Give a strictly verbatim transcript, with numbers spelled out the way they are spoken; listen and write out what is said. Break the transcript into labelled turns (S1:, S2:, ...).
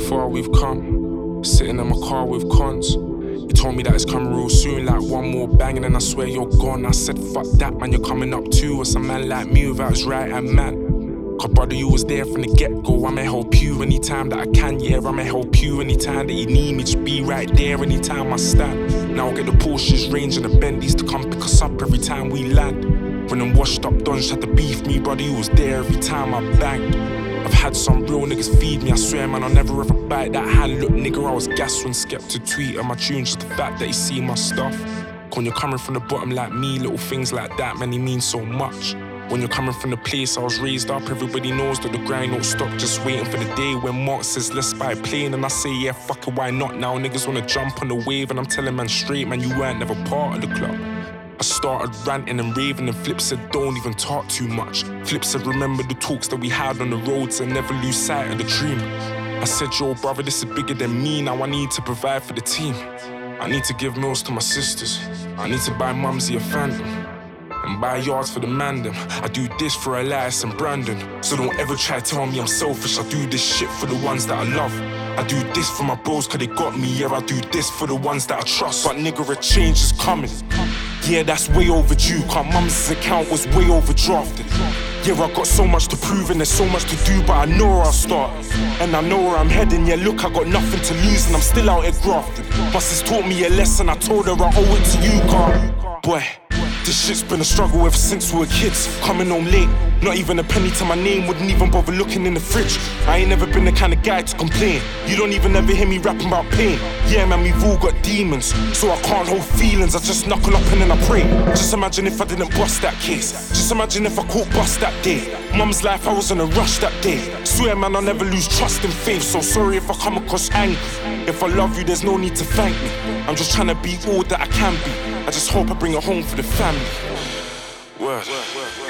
S1: far we've come. Sitting in my car with cons. You told me that it's coming real soon, like one more bang and then I swear you're gone. I said fuck that man, you're coming up too. What's a man like me without his right hand man? Cause brother, you was there from the get-go. I'ma help you anytime that I can, yeah. I'ma help you anytime that you need me. Just be right there anytime I stand. Now I'll get the Porsches, Range and the Bentleys to come pick us up every time we land. When them washed up dons had to beef me, brother, you was there every time I banged. I've had some real niggas feed me, I swear man, I'll never ever bite that hand. Look nigga, I was gassed when Skepta tweet on my tunes, just the fact that he see my stuff. When you're coming from the bottom like me, little things like that, man, he means so much. When you're coming from the place I was raised up, everybody knows that the grind don't stop, just waiting for the day when Mark says let's buy a plane. And I say yeah, fuck it, why not now? Niggas wanna jump on the wave and I'm telling man straight, man, you weren't never part of the club. I started ranting and raving and Flip said don't even talk too much. Flip said remember the talks that we had on the roads and never lose sight of the dream. I said yo brother, this is bigger than me, now I need to provide for the team. I need to give meals to my sisters, I need to buy Mumsy a Phantom and buy yards for the man them. I do this for Elias and Brandon, so don't ever try to tell me I'm selfish. I do this shit for the ones that I love. I do this for my bros cause they got me, yeah. I do this for the ones that I trust. But nigga, a change is coming, yeah, that's way overdue. Cause Mum's account was way overdrafted. Yeah, I got so much to prove and there's so much to do, but I know where I'll start and I know where I'm heading. Yeah, look, I got nothing to lose and I'm still out here grafting. Bus has taught me a lesson, I told her I owe it to you, car. Boy, this shit's been a struggle ever since we were kids. Coming home late, not even a penny to my name, wouldn't even bother looking in the fridge. I ain't never been the kind of guy to complain. You don't even ever hear me rapping about pain. Yeah man, we've all got demons, so I can't hold feelings. I just knuckle up and then I pray. Just imagine if I didn't bust that case. Just imagine if I caught bust that day. Mum's life, I was in a rush that day. Swear man, I'll never lose trust and faith. So sorry if I come across angry. If I love you, there's no need to thank me. I'm just trying to be all that I can be. I just hope I bring it home for the family. Word. Word, word, word.